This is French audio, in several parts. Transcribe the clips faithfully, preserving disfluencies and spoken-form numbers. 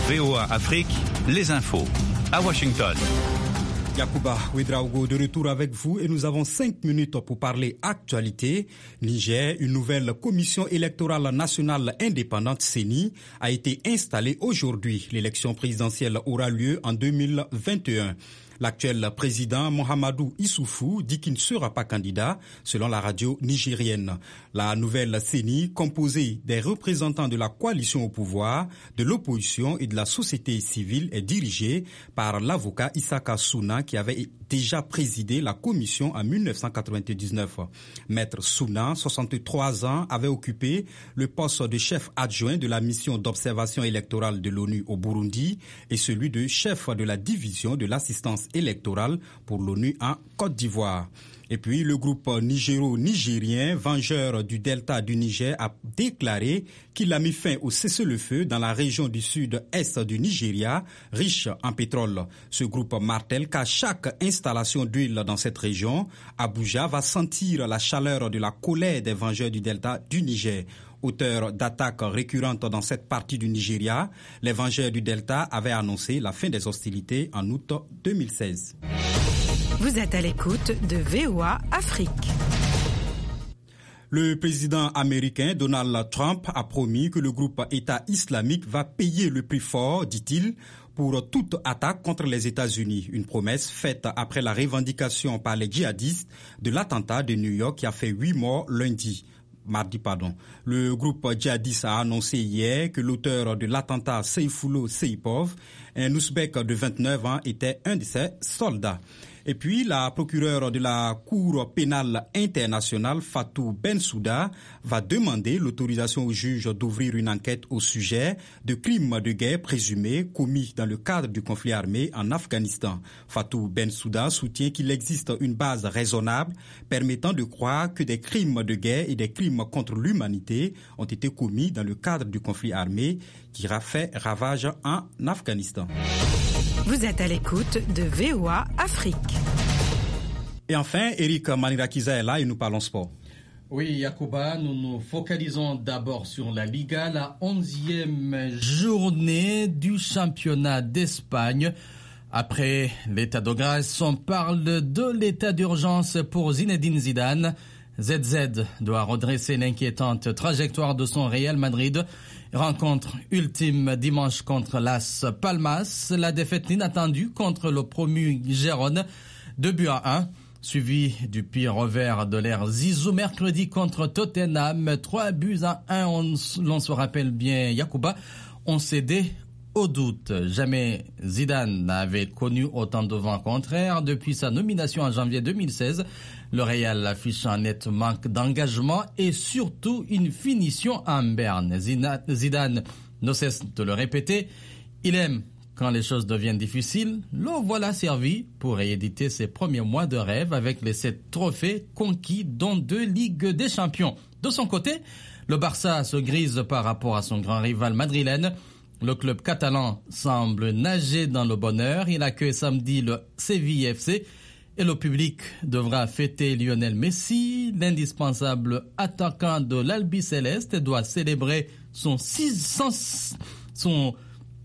V O A Afrique, les infos. À Washington. Yacouba Ouedraogo de retour avec vous et nous avons cinq minutes pour parler actualité. Niger, une nouvelle commission électorale nationale indépendante C E N I a été installée aujourd'hui. L'élection présidentielle aura lieu en deux mille vingt et un. L'actuel président Mohamedou Issoufou dit qu'il ne sera pas candidat, selon la radio nigérienne. La nouvelle C E N I, composée des représentants de la coalition au pouvoir, de l'opposition et de la société civile, est dirigée par l'avocat Issaka Souna, qui avait déjà présidé la commission en mille neuf cent quatre-vingt-dix-neuf. Maître Souna, soixante-trois ans, avait occupé le poste de chef adjoint de la mission d'observation électorale de l'ONU au Burundi et celui de chef de la division de l'assistance électorale pour l'ONU en Côte d'Ivoire. Et puis, le groupe nigéro-nigérien Vengeurs du Delta du Niger a déclaré qu'il a mis fin au cessez-le-feu dans la région du sud-est du Nigeria, riche en pétrole. Ce groupe martèle qu'à chaque installation d'huile dans cette région, Abuja va sentir la chaleur de la colère des Vengeurs du Delta du Niger. Auteur d'attaques récurrentes dans cette partie du Nigeria, les Vengeurs du Delta avaient annoncé la fin des hostilités en août deux mille seize. Vous êtes à l'écoute de V O A Afrique. Le président américain Donald Trump a promis que le groupe État islamique va payer le prix fort, dit-il, pour toute attaque contre les États-Unis. Une promesse faite après la revendication par les djihadistes de l'attentat de New York qui a fait huit morts lundi. Mardi, pardon. Le groupe djihadiste a annoncé hier que l'auteur de l'attentat Seyfullo Seipov, un Ouzbek de vingt-neuf ans, était un de ses soldats. Et puis, la procureure de la Cour pénale internationale, Fatou Bensouda, va demander l'autorisation au juge d'ouvrir une enquête au sujet de crimes de guerre présumés commis dans le cadre du conflit armé en Afghanistan. Fatou Bensouda soutient qu'il existe une base raisonnable permettant de croire que des crimes de guerre et des crimes contre l'humanité ont été commis dans le cadre du conflit armé qui a fait ravage en Afghanistan. Vous êtes à l'écoute de V O A Afrique. Et enfin, Eric Manirakiza est là et nous parlons sport. Oui, Yacouba, nous nous focalisons d'abord sur la Liga, la onzième journée du championnat d'Espagne. Après l'état de grâce, on parle de l'état d'urgence pour Zinedine Zidane. Z Z doit redresser l'inquiétante trajectoire de son Real Madrid. Rencontre ultime dimanche contre Las Palmas. La défaite inattendue contre le promu Gérone. deux buts à un. Suivi du pire revers de l'ère Zizou mercredi contre Tottenham. trois buts à un. On, l'on se rappelle bien, Yacouba, on cédait au doute. Jamais Zidane n'avait connu autant de vent contraire depuis sa nomination en janvier deux mille seize. Le Real affiche un net manque d'engagement et surtout une finition en berne. Zidane ne cesse de le répéter. Il aime quand les choses deviennent difficiles. Le voilà servi pour rééditer ses premiers mois de rêve avec les sept trophées conquis dont deux Ligues des Champions. De son côté, le Barça se grise par rapport à son grand rival madrilène. Le club catalan semble nager dans le bonheur. Il accueille samedi le Séville F C et le public devra fêter Lionel Messi. L'indispensable attaquant de l'Albiceleste doit célébrer son six cents, son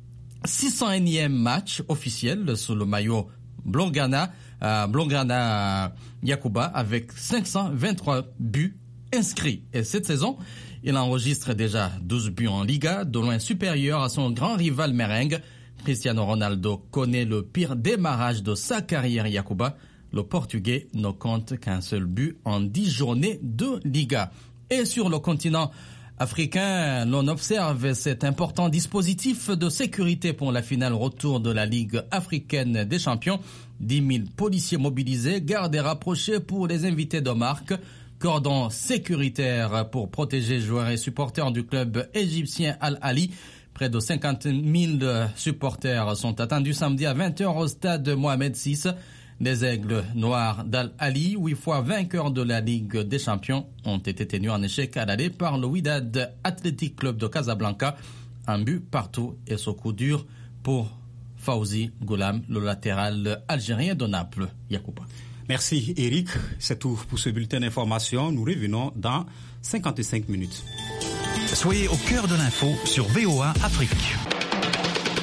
six cent énième match officiel sous le maillot Blaugrana, euh, Blaugrana Yacouba avec cinq cent vingt-trois buts inscrits. Et cette saison, il enregistre déjà douze buts en Liga, de loin supérieur à son grand rival merengue. Cristiano Ronaldo connaît le pire démarrage de sa carrière Yacouba. Le Portugais ne compte qu'un seul but en dix journées de Liga. Et sur le continent africain, l'on observe cet important dispositif de sécurité pour la finale retour de la Ligue africaine des champions. dix mille policiers mobilisés, gardes et rapprochés pour les invités de marque. Cordon sécuritaire pour protéger joueurs et supporters du club égyptien Al-Ali. Près de cinquante mille supporters sont attendus samedi à vingt heures au stade Mohamed six. Les Aigles Noirs d'Al-Ali, huit fois vainqueurs de la Ligue des Champions, ont été tenus en échec à l'aller par le Wydad Athletic Club de Casablanca. Un but partout et ce coup dur pour Fawzi Goulam, le latéral algérien de Naples. Yacouba. Merci Eric, c'est tout pour ce bulletin d'information. Nous revenons dans cinquante-cinq minutes. Soyez au cœur de l'info sur V O A Afrique.